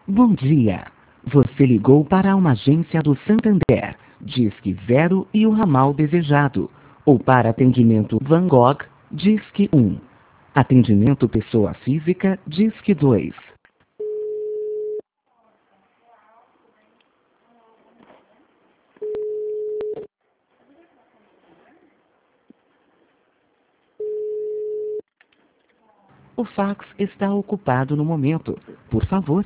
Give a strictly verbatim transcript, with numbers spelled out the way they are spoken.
Bom dia. Você ligou para uma agência do Santander, Disque Zero e o ramal desejado. Ou para atendimento Van Gogh, Disque um. Atendimento pessoa física, Disque dois. O fax está ocupado no momento. Por favor,